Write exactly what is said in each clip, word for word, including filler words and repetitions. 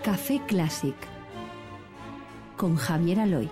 Café Clásic con Javier Aloy.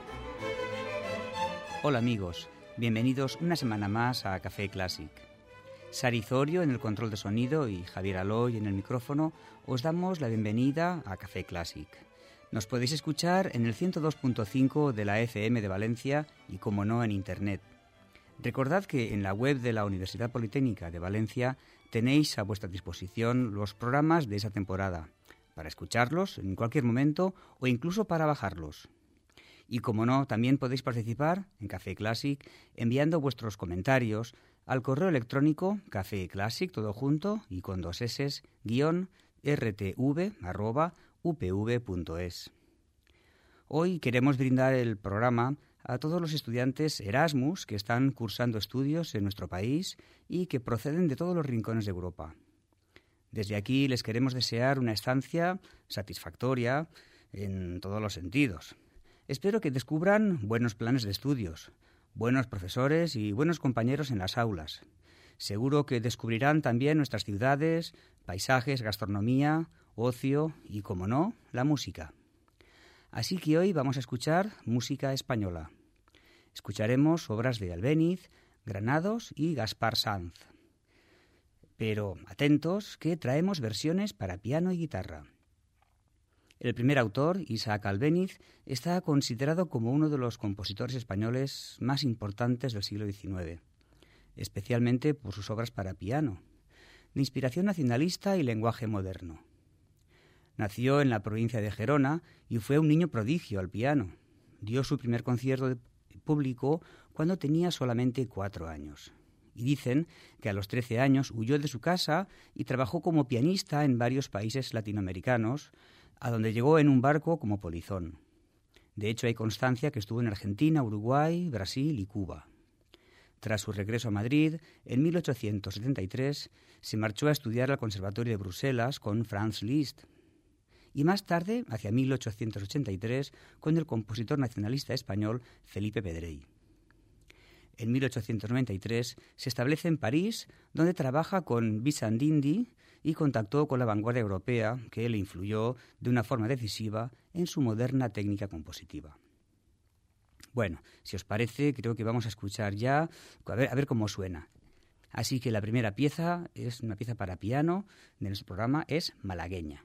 Hola amigos, bienvenidos una semana más a Café Clásic. Sari Zorio en el control de sonido y Javier Aloy en el micrófono os damos la bienvenida a Café Clásic. Nos podéis escuchar en el ciento dos punto cinco de la F M de Valencia y, como no, en Internet. Recordad que en la web de la Universidad Politécnica de Valencia tenéis a vuestra disposición los programas de esa temporada, para escucharlos en cualquier momento o incluso para bajarlos. Y como no, también podéis participar en Café Clásic enviando vuestros comentarios al correo electrónico cafeclásic, todo junto y con dos eses, guión rtv arroba upv punto es. Hoy queremos brindar el programa a todos los estudiantes Erasmus que están cursando estudios en nuestro país y que proceden de todos los rincones de Europa. Desde aquí les queremos desear una estancia satisfactoria en todos los sentidos. Espero que descubran buenos planes de estudios, buenos profesores y buenos compañeros en las aulas. Seguro que descubrirán también nuestras ciudades, paisajes, gastronomía, ocio y, como no, la música. Así que hoy vamos a escuchar música española. Escucharemos obras de Albéniz, Granados y Gaspar Sanz. Pero atentos, que traemos versiones para piano y guitarra. El primer autor, Isaac Albéniz, está considerado como uno de los compositores españoles más importantes del siglo diecinueve, especialmente por sus obras para piano, de inspiración nacionalista y lenguaje moderno. Nació en la provincia de Gerona y fue un niño prodigio al piano. Dio su primer concierto público cuando tenía solamente cuatro años. Y dicen que a los trece años huyó de su casa y trabajó como pianista en varios países latinoamericanos, a donde llegó en un barco como polizón. De hecho, hay constancia que estuvo en Argentina, Uruguay, Brasil y Cuba. Tras su regreso a Madrid, en mil ochocientos setenta y tres, se marchó a estudiar al Conservatorio de Bruselas con Franz Liszt. Y más tarde, hacia mil ochocientos ochenta y tres, con el compositor nacionalista español Felipe Pedrell. En mil ochocientos noventa y tres se establece en París, donde trabaja con Vincent d'Indy y contactó con la vanguardia europea, que le influyó de una forma decisiva en su moderna técnica compositiva. Bueno, si os parece, creo que vamos a escuchar ya, a ver, a ver cómo suena. Así que la primera pieza es una pieza para piano de nuestro programa, es Malagueña.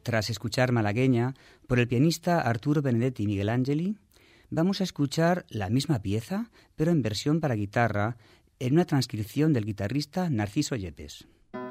Tras escuchar Malagueña por el pianista Arturo Benedetti Michelangeli, vamos a escuchar la misma pieza, pero en versión para guitarra, en una transcripción del guitarrista Narciso Yepes.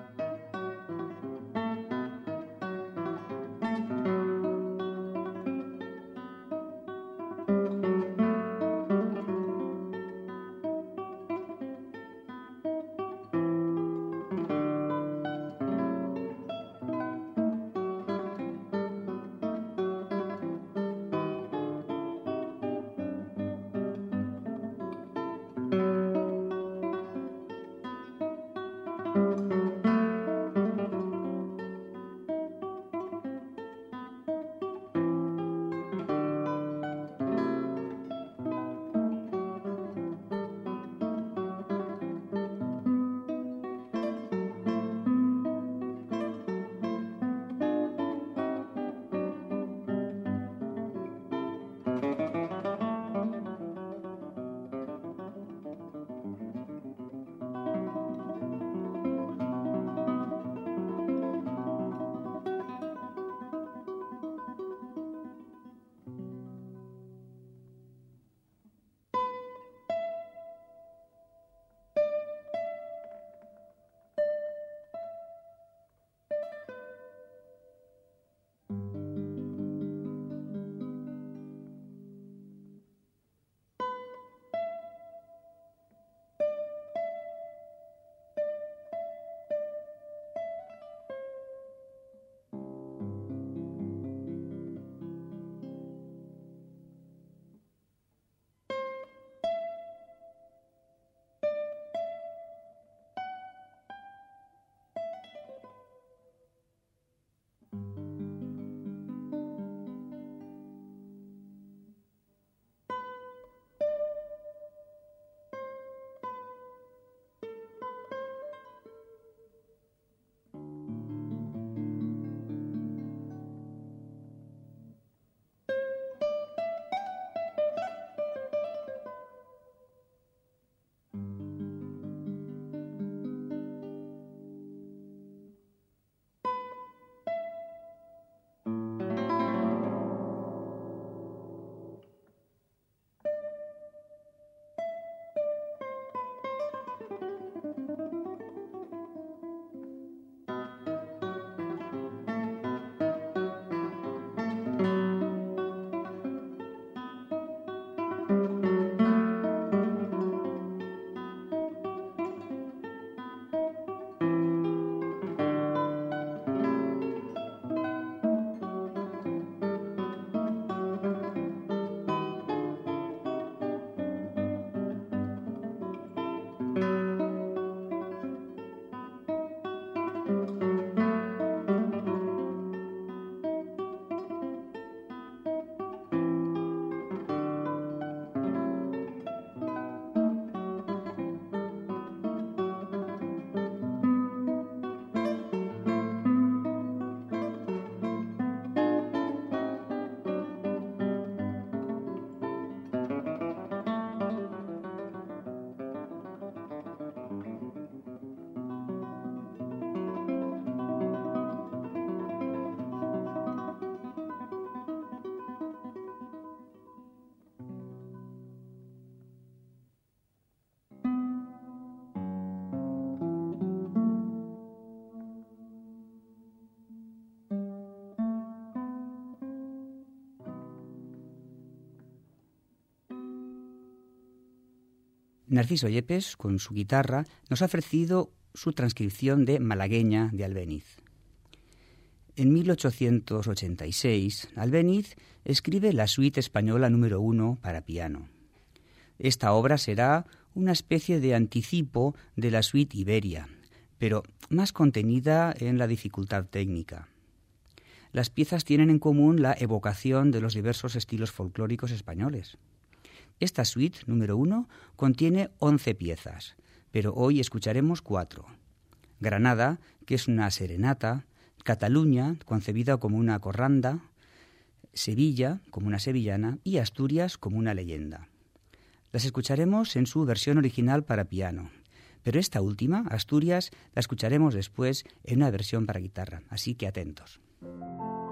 Narciso Yepes, con su guitarra, nos ha ofrecido su transcripción de Malagueña de Albéniz. En mil ochocientos ochenta y seis, Albéniz escribe la suite española número uno para piano. Esta obra será una especie de anticipo de la suite Iberia, pero más contenida en la dificultad técnica. Las piezas tienen en común la evocación de los diversos estilos folclóricos españoles. Esta suite número uno contiene once piezas, pero hoy escucharemos cuatro. Granada, que es una serenata, Cataluña, concebida como una corranda, Sevilla, como una sevillana, y Asturias, como una leyenda. Las escucharemos en su versión original para piano, pero esta última, Asturias, la escucharemos después en una versión para guitarra, así que atentos.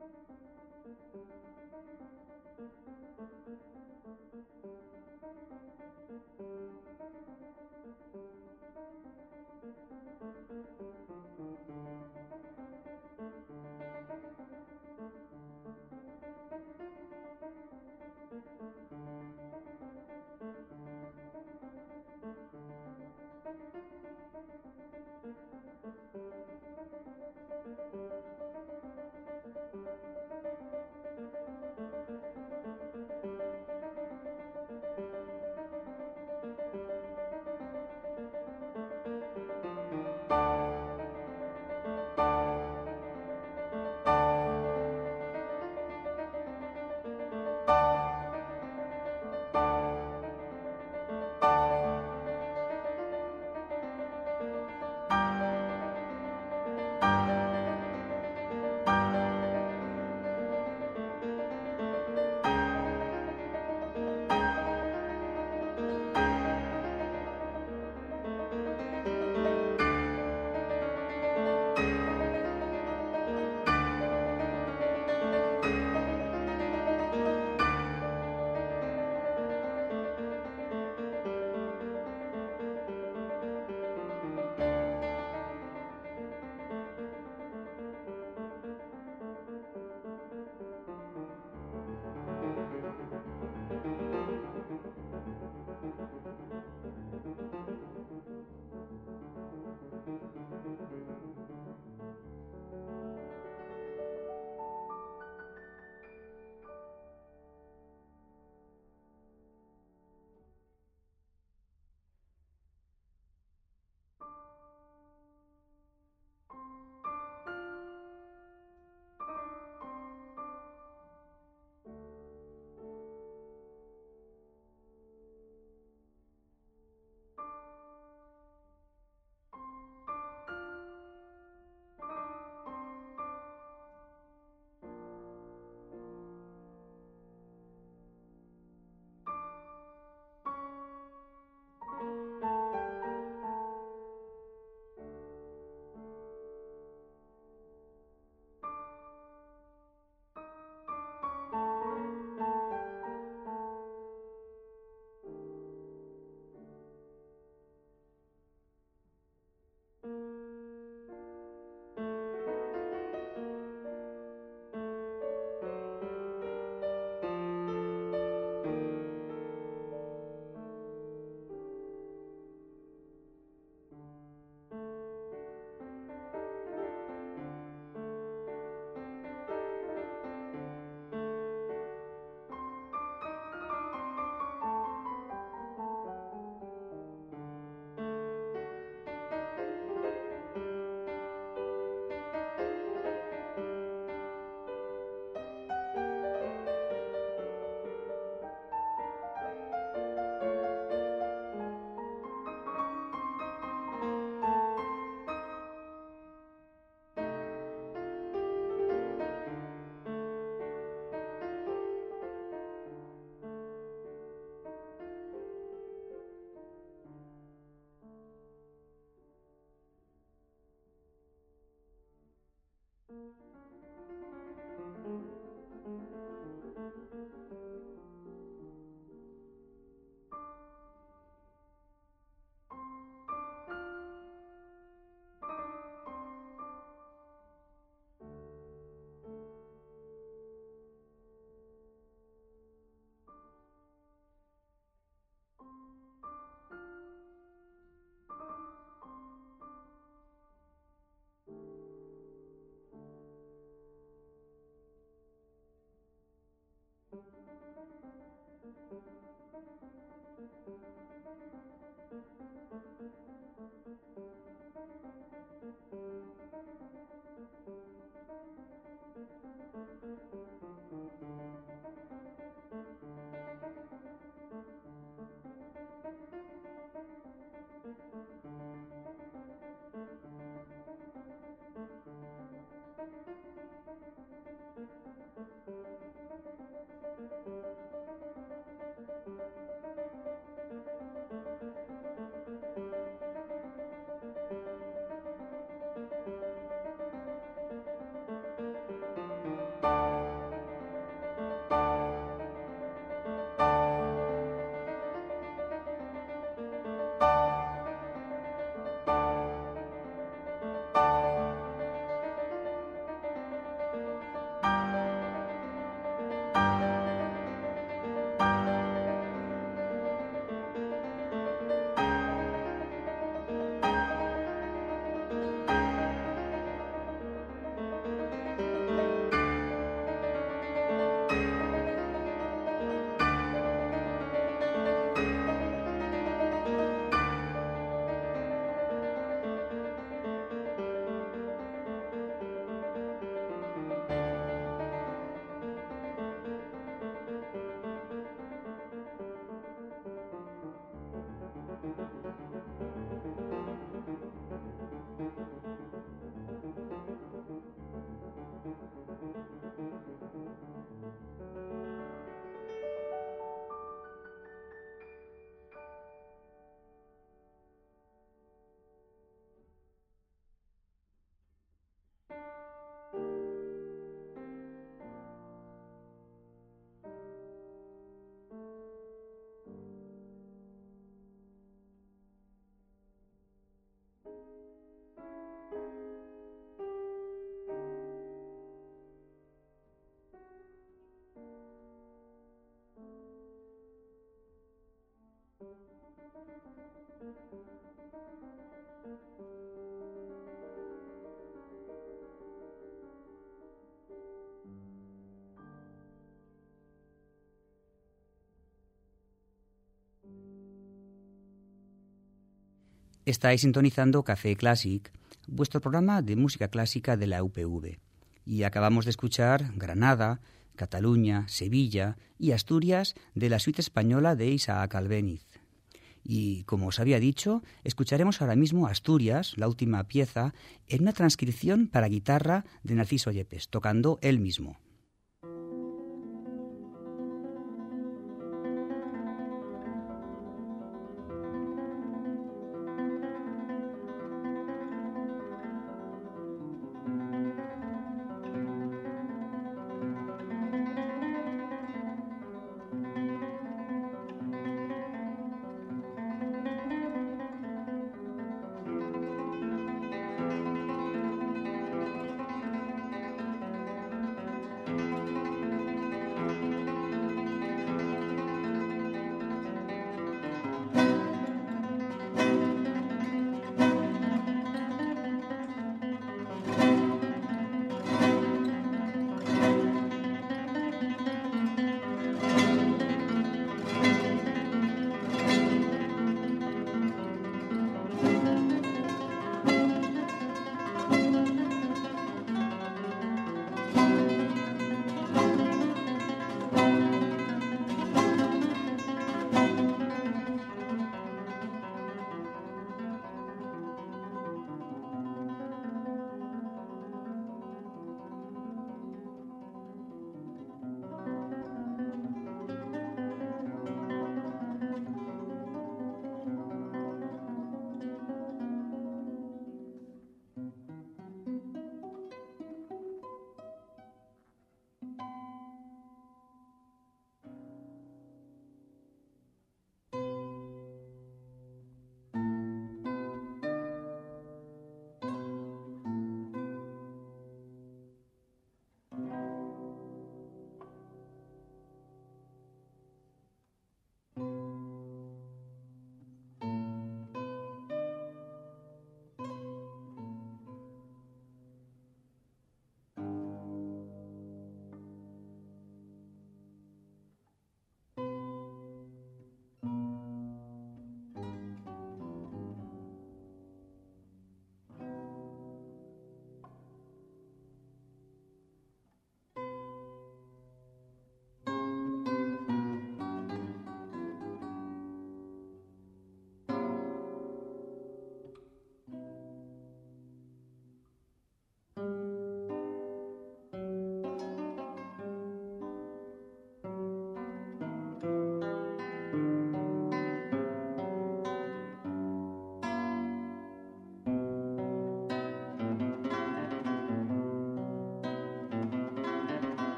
Thank Estáis sintonizando Café Classic, vuestro programa de música clásica de la U P V. Y acabamos de escuchar Granada, Cataluña, Sevilla y Asturias de la suite española de Isaac Albéniz. Y, como os había dicho, escucharemos ahora mismo Asturias, la última pieza, en una transcripción para guitarra de Narciso Yepes, tocando él mismo.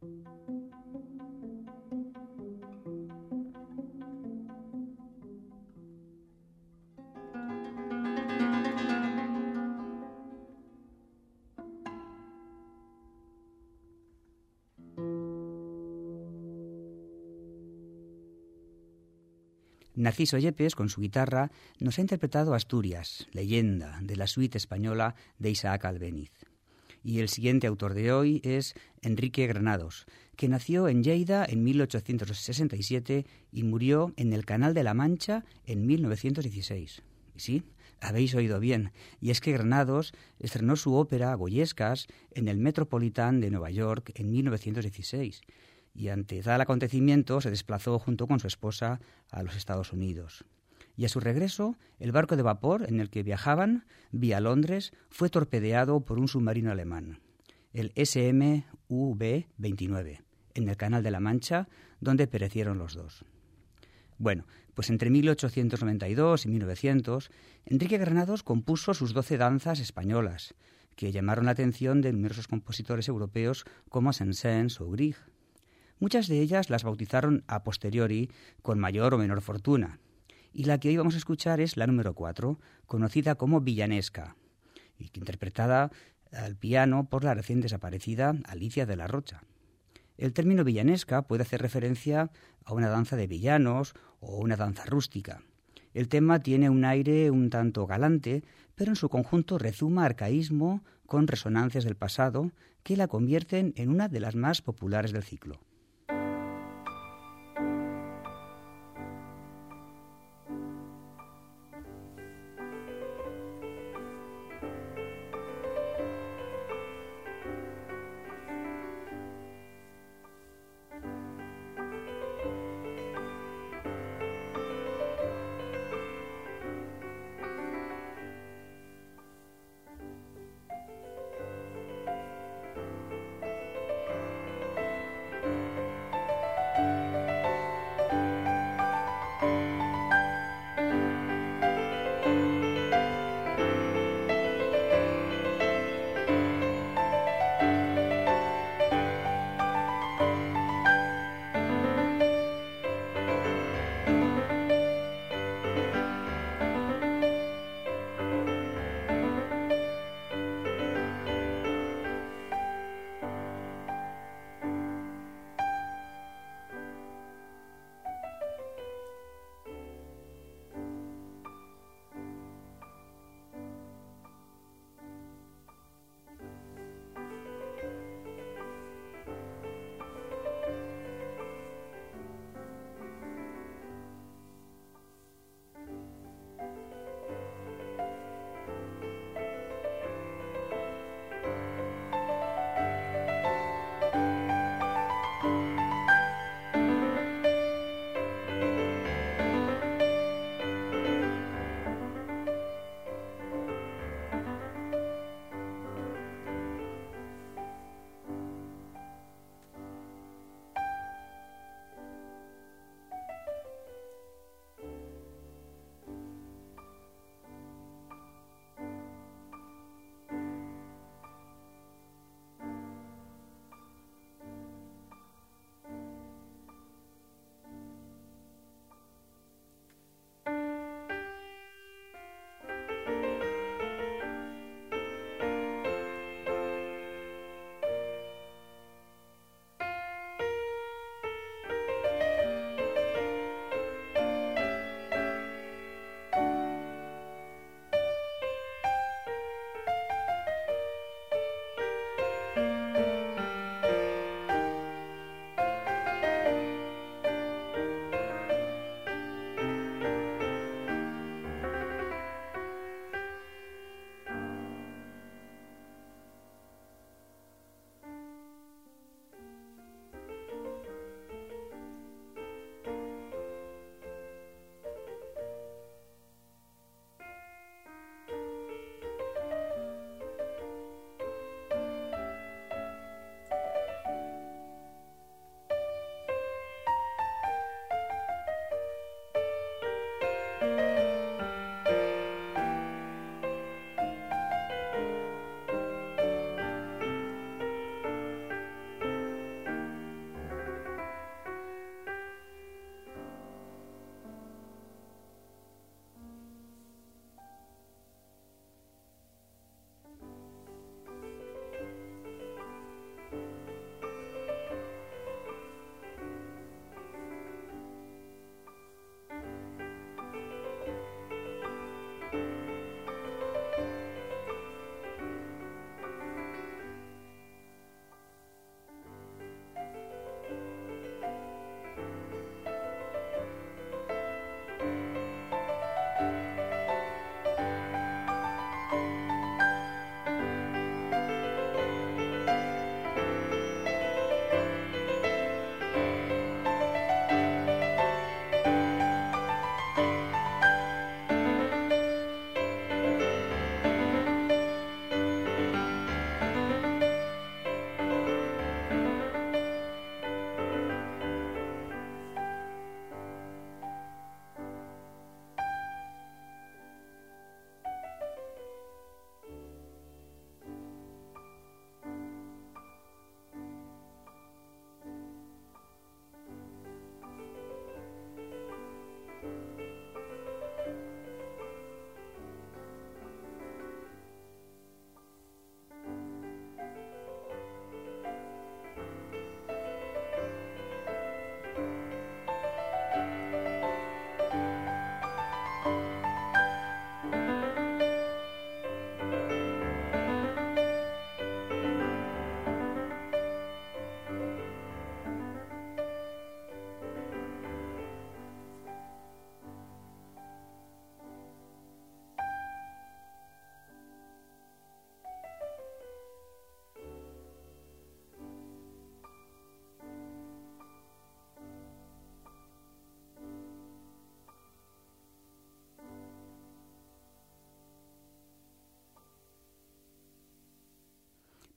Narciso Yepes, con su guitarra, nos ha interpretado Asturias, leyenda de la suite española de Isaac Albéniz. Y el siguiente autor de hoy es Enrique Granados, que nació en Lleida en mil ochocientos sesenta y siete y murió en el Canal de la Mancha en mil novecientos dieciséis. Y sí, habéis oído bien, y es que Granados estrenó su ópera Goyescas en el Metropolitan de Nueva York en mil novecientos dieciséis, y ante tal acontecimiento se desplazó junto con su esposa a los Estados Unidos. Y a su regreso, el barco de vapor en el que viajaban, vía Londres, fue torpedeado por un submarino alemán, el S M U B veintinueve, en el Canal de la Mancha, donde perecieron los dos. Bueno, pues entre mil ochocientos noventa y dos y mil novecientos, Enrique Granados compuso sus doce danzas españolas, que llamaron la atención de numerosos compositores europeos como Saint-Saëns o Grieg. Muchas de ellas las bautizaron a posteriori con mayor o menor fortuna, y la que hoy vamos a escuchar es la número cuatro, conocida como Villanesca, y interpretada al piano por la recién desaparecida Alicia de la Rocha. El término villanesca puede hacer referencia a una danza de villanos o una danza rústica. El tema tiene un aire un tanto galante, pero en su conjunto rezuma arcaísmo con resonancias del pasado que la convierten en una de las más populares del ciclo.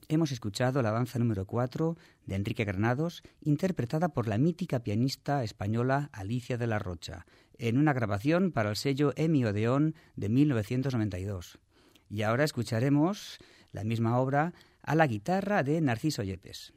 Hemos escuchado la danza número cuatro de Enrique Granados, interpretada por la mítica pianista española Alicia de la Rocha, en una grabación para el sello Emi Odeón de mil novecientos noventa y dos. Y ahora escucharemos la misma obra a la guitarra de Narciso Yepes.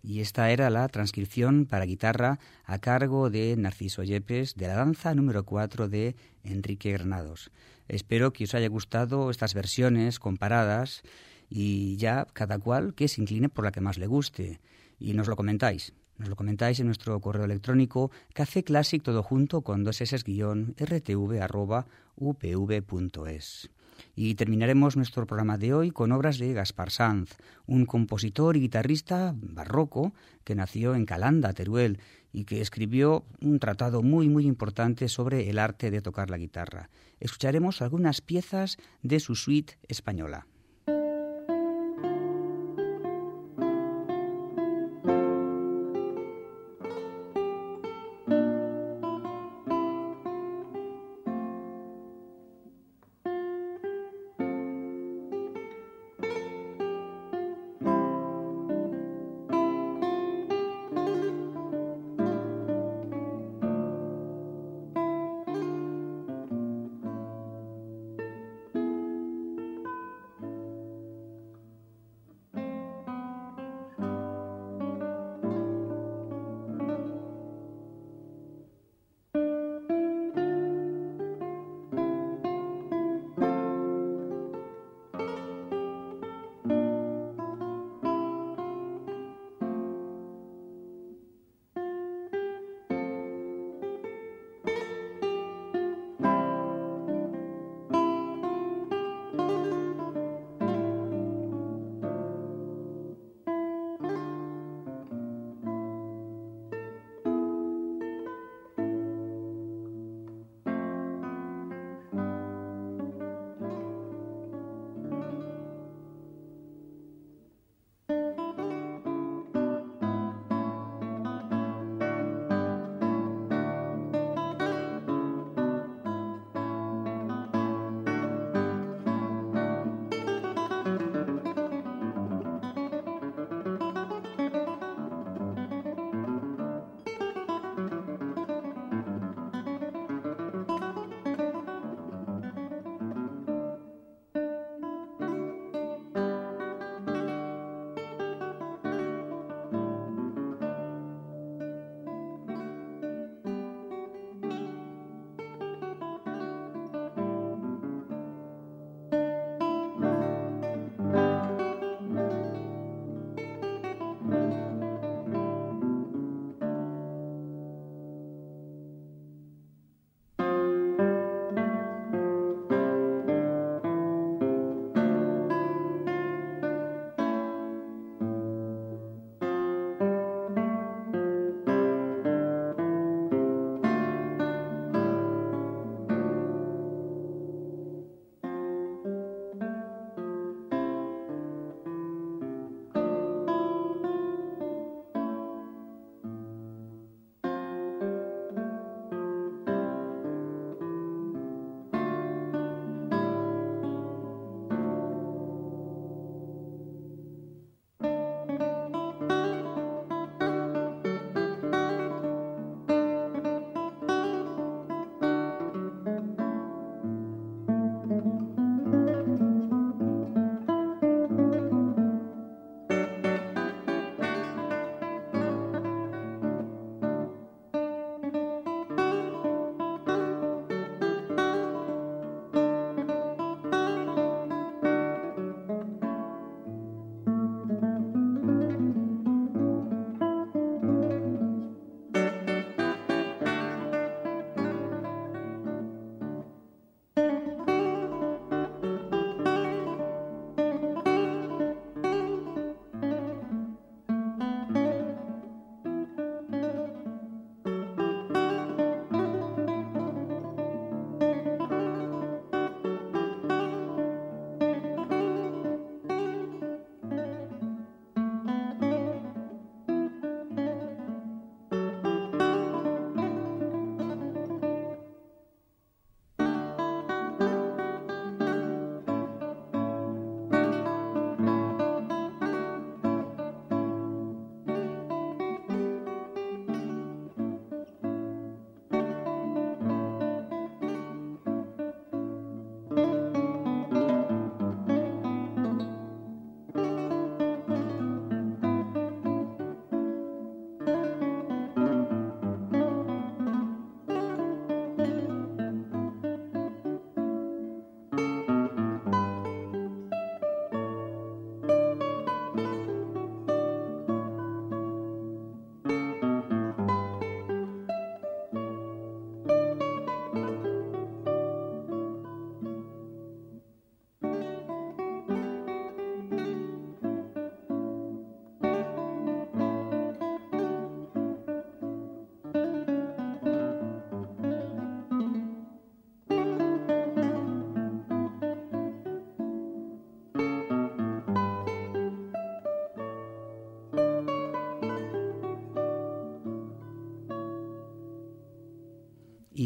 Y esta era la transcripción para guitarra a cargo de Narciso Yepes de la danza número cuatro de Enrique Granados. Espero que os haya gustado estas versiones comparadas y ya cada cual que se incline por la que más le guste. Y nos lo comentáis. Nos lo comentáis en nuestro correo electrónico cafeclassic todo junto con dos s guión rtv arroba upv punto es. Y terminaremos nuestro programa de hoy con obras de Gaspar Sanz, un compositor y guitarrista barroco que nació en Calanda, Teruel, y que escribió un tratado muy muy importante sobre el arte de tocar la guitarra. Escucharemos algunas piezas de su suite española.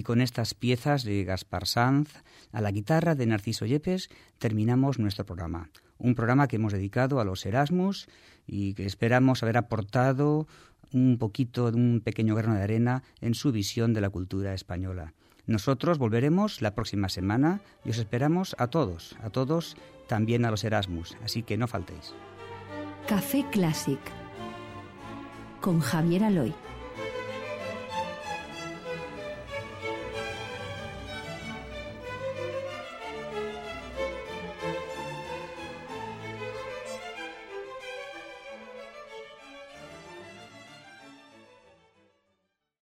con estas piezas de Gaspar Sanz a la guitarra de Narciso Yepes terminamos nuestro programa. Un programa que hemos dedicado a los Erasmus y que esperamos haber aportado un poquito, un pequeño grano de arena en su visión de la cultura española. Nosotros volveremos la próxima semana y os esperamos a todos, a todos, también a los Erasmus, así que no faltéis. Café Clásic con Javier Aloy.